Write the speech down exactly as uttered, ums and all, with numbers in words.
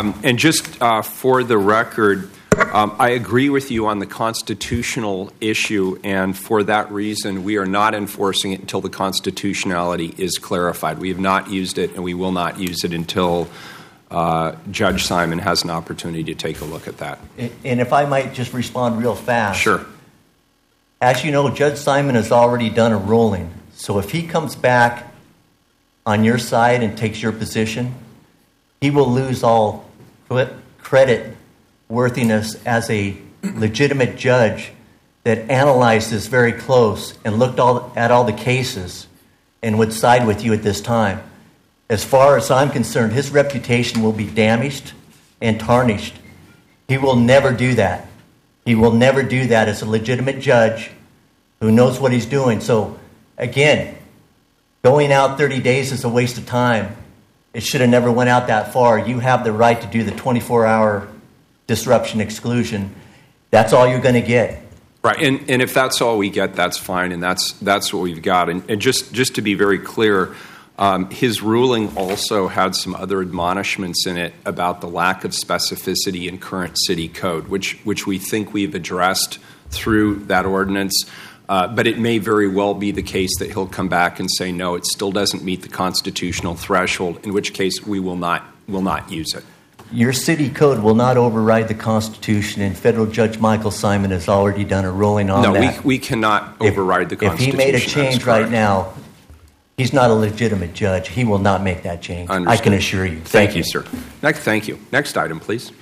Um, and just uh, for the record, um, I agree with you on the constitutional issue, and for that reason, we are not enforcing it until the constitutionality is clarified. We have not used it, and we will not use it until uh, Judge Simon has an opportunity to take a look at that. And if I might just respond real fast. Sure. As you know, Judge Simon has already done a ruling. So if he comes back on your side and takes your position, he will lose all credit worthiness as a legitimate judge that analyzed this very close and looked all, at all the cases and would side with you at this time. As far as I'm concerned, his reputation will be damaged and tarnished. He will never do that. He will never do that as a legitimate judge who knows what he's doing. So, again, going out thirty days is a waste of time. It should have never went out that far. You have the right to do the twenty-four hour disruption exclusion. That's all you're going to get. Right, and, and if that's all we get, that's fine, and that's that's what we've got. And, and just, just to be very clear, um, his ruling also had some other admonishments in it about the lack of specificity in current city code, which which we think we've addressed through that ordinance. Uh, but it may very well be the case that he'll come back and say, no, it still doesn't meet the constitutional threshold, in which case we will not will not use it. Your city code will not override the Constitution, and Federal Judge Michael Simon has already done a ruling on no, that. No, we, we cannot override the Constitution. If he made a change right now, he's not a legitimate judge. He will not make that change. Understood. I can assure you. Thank, thank you, you, sir. Next, thank you. Next item, please.